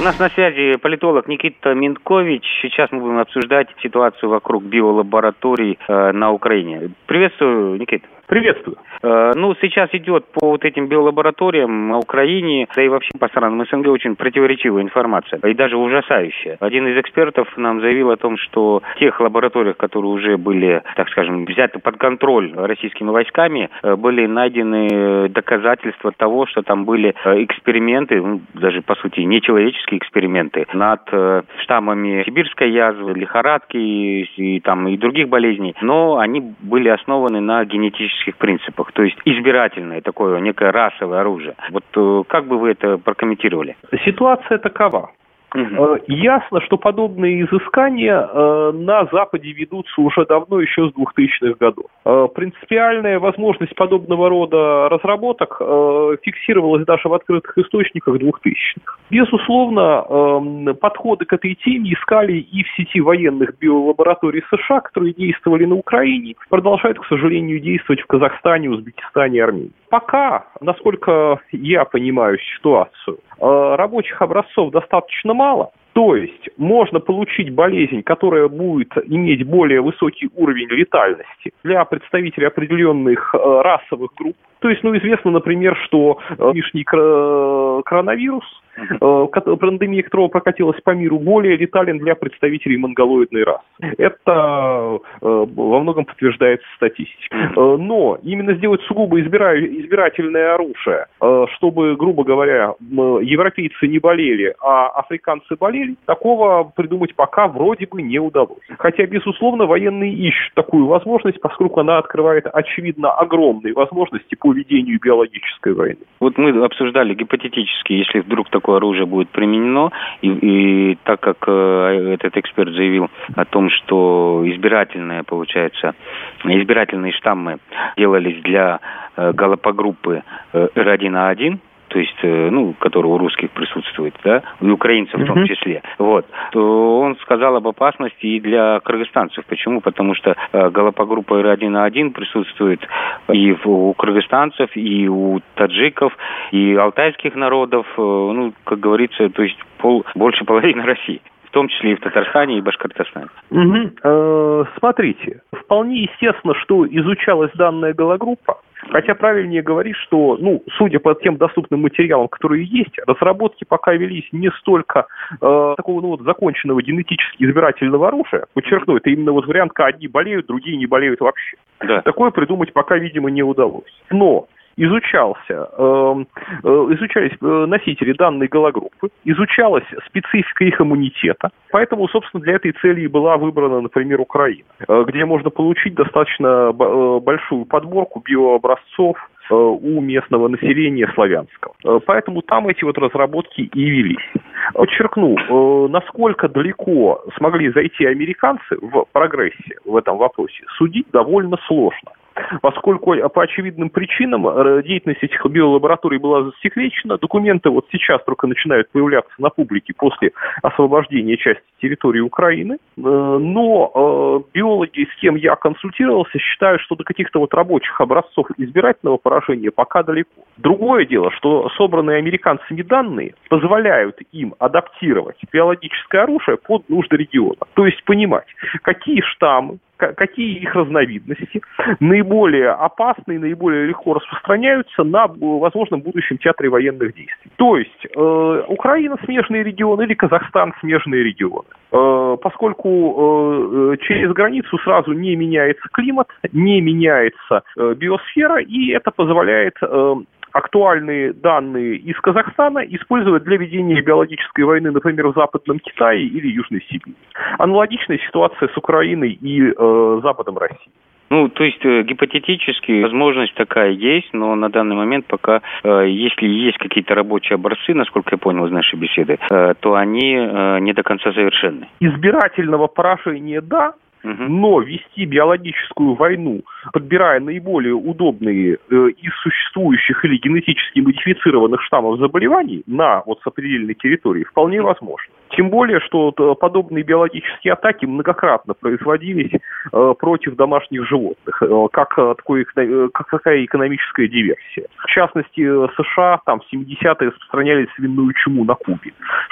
нас на связи политолог Никита Минкович. Сейчас мы будем обсуждать ситуацию вокруг биолабораторий на Украине. Приветствую, Никита. Приветствую. Сейчас идет по вот этим биолабораториям на Украине, да и вообще по странам СНГ очень противоречивая информация, и даже ужасающая. Один из экспертов нам заявил о том, что в тех лабораториях, которые уже были, так скажем, взяты под контроль российскими войсками, были найдены доказательства того, что там были эксперименты, даже по сути нечеловеческие эксперименты над штаммами сибирской язвы, лихорадки и других болезней, но они были основаны на генетических принципах, то есть избирательное такое некое расовое оружие. Вот как бы вы это прокомментировали? Ситуация такова. Ясно, что подобные изыскания на Западе ведутся уже давно, еще с 2000-х годов. Принципиальная возможность подобного рода разработок фиксировалась даже в открытых источниках 2000-х. Безусловно, подходы к этой теме искали и в сети военных биолабораторий США, которые действовали на Украине, продолжают, к сожалению, действовать в Казахстане, Узбекистане и Армении. Пока, насколько я понимаю ситуацию, рабочих образцов достаточно мало. То есть можно получить болезнь, которая будет иметь более высокий уровень летальности для представителей определенных расовых групп. То есть, известно, например, что нынешний коронавирус, пандемия которого прокатилась по миру, более летален для представителей монголоидной расы. Это во многом подтверждается статистикой. Но именно сделать сугубо избирательное оружие, чтобы, грубо говоря, европейцы не болели, а африканцы болели, такого придумать пока вроде бы не удалось. Хотя, безусловно, военные ищут такую возможность, поскольку она открывает, очевидно, огромные возможности по ведению биологической войны. Вот мы обсуждали гипотетически, если вдруг такое оружие будет применено, и так как этот эксперт заявил о том, что избирательные штаммы делались для галопогруппы R1A1, то есть, который у русских присутствует, да, и украинцев в том числе, то он сказал об опасности и для кыргызстанцев. Почему? Потому что галопогруппа R1A1 присутствует и у кыргызстанцев, и у таджиков, и алтайских народов, как говорится, то есть больше половины России. В том числе и в Татарстане, и Башкортостане. Смотрите, вполне естественно, что изучалась данная белогруппа, хотя правильнее говорить, что, судя по тем доступным материалам, которые есть, разработки пока велись не столько такого законченного генетически избирательного оружия, подчеркну, это именно вариант, когда одни болеют, другие не болеют вообще. Да. Такое придумать пока, видимо, не удалось. Но изучались носители данной галогруппы, изучалась специфика их иммунитета. Поэтому, собственно, для этой цели и была выбрана, например, Украина, где можно получить достаточно большую подборку биообразцов у местного населения славянского. Поэтому там эти разработки и велись. Подчеркну, насколько далеко смогли зайти американцы в прогрессе в этом вопросе, судить довольно сложно. Поскольку по очевидным причинам деятельность этих биолабораторий была засекречена, документы сейчас только начинают появляться на публике после освобождения части территории Украины, но биологи, с кем я консультировался, считают, что до каких-то рабочих образцов избирательного поражения пока далеко. Другое дело, что собранные американцами данные позволяют им адаптировать биологическое оружие под нужды региона. То есть понимать, какие штаммы, какие их разновидности наиболее опасны и наиболее легко распространяются на возможном будущем театре военных действий. То есть Украина смежные регионы или Казахстан смежные регионы. Поскольку через границу сразу не меняется климат, не меняется биосфера, и это позволяет актуальные данные из Казахстана использовать для ведения биологической войны, например, в Западном Китае или Южной Сибири. Аналогичная ситуация с Украиной и Западом России. То есть гипотетически возможность такая есть, но на данный момент пока, если есть какие-то рабочие образцы, насколько я понял из нашей беседы, то они не до конца совершенны. Избирательного поражения – да. Но вести биологическую войну, подбирая наиболее удобные из существующих или генетически модифицированных штаммов заболеваний на сопредельной территории, вполне возможно. Тем более, что подобные биологические атаки многократно производились против домашних животных, как такая экономическая диверсия. В частности, США в 70-е распространяли свиную чуму на Кубе,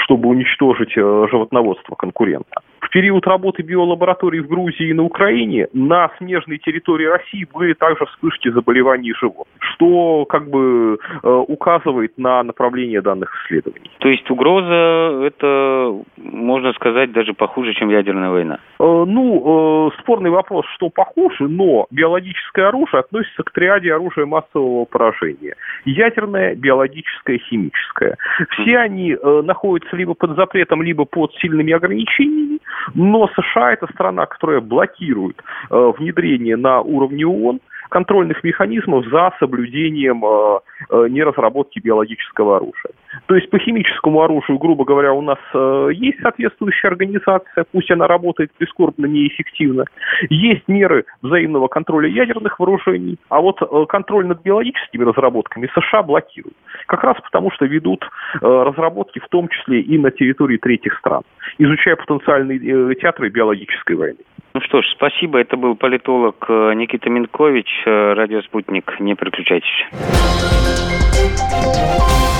чтобы уничтожить животноводство конкурента. В период работы биолабораторий в Грузии и на Украине на смежной территории России были также вспышки заболеваний животных, что как бы указывает на направление данных исследований. То есть угроза это, можно сказать, даже похуже, чем ядерная война? Спорный вопрос, что похуже, но биологическое оружие относится к триаде оружия массового поражения. Ядерное, биологическое, химическое. Все они находятся либо под запретом, либо под сильными ограничениями, но США – это страна, которая блокирует внедрение на уровне ООН контрольных механизмов за соблюдением неразработки биологического оружия. То есть по химическому оружию, грубо говоря, у нас есть соответствующая организация, пусть она работает прискорбно неэффективно. Есть меры взаимного контроля ядерных вооружений, а вот контроль над биологическими разработками США блокируют. Как раз потому, что ведут разработки в том числе и на территории третьих стран, изучая потенциальные театры биологической войны. Ну что ж, спасибо. Это был политолог Никита Минкович. Радио «Спутник». Не переключайтесь.